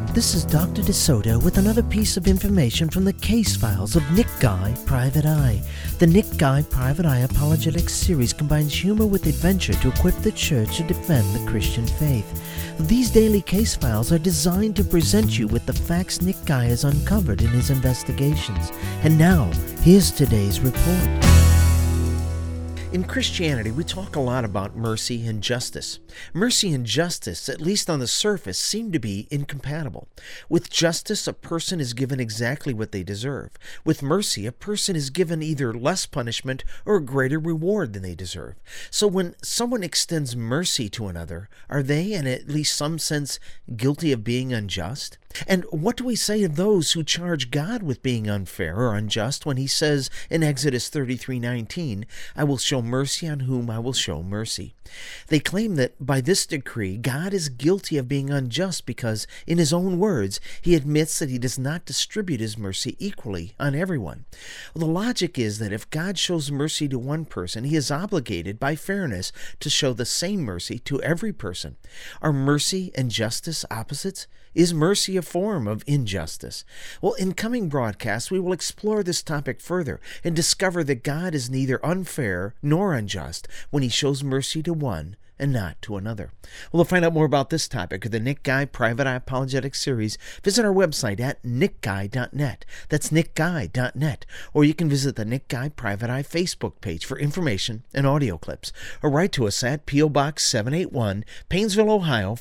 This is Dr. DeSoto with another piece of information from the case files of Nick Guy, Private Eye. The Nick Guy, Private Eye Apologetics series combines humor with adventure to equip the church to defend the Christian faith. These daily case files are designed to present you with the facts Nick Guy has uncovered in his investigations. And now, here's today's report. In Christianity, we talk a lot about mercy and justice. Mercy and justice, at least on the surface, seem to be incompatible. With justice, a person is given exactly what they deserve. With mercy, a person is given either less punishment or a greater reward than they deserve. So when someone extends mercy to another, are they, in at least some sense, guilty of being unjust? And what do we say of those who charge God with being unfair or unjust when he says in Exodus 33:19, "I will show mercy on whom I will show mercy"? They claim that by this decree, God is guilty of being unjust because, in his own words, he admits that he does not distribute his mercy equally on everyone. Well, the logic is that if God shows mercy to one person, he is obligated, by fairness, to show the same mercy to every person. Are mercy and justice opposites? Is mercy a form of injustice? Well, in coming broadcasts, we will explore this topic further and discover that God is neither unfair nor unjust when he shows mercy to one and not to another. Well, to find out more about this topic of the Nick Guy Private Eye Apologetics series, visit our website at nickguy.net. That's nickguy.net. Or you can visit the Nick Guy Private Eye Facebook page for information and audio clips. Or write to us at P.O. Box 781, Painesville, Ohio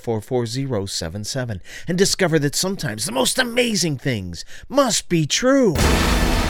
44077. And discover that sometimes the most amazing things must be true.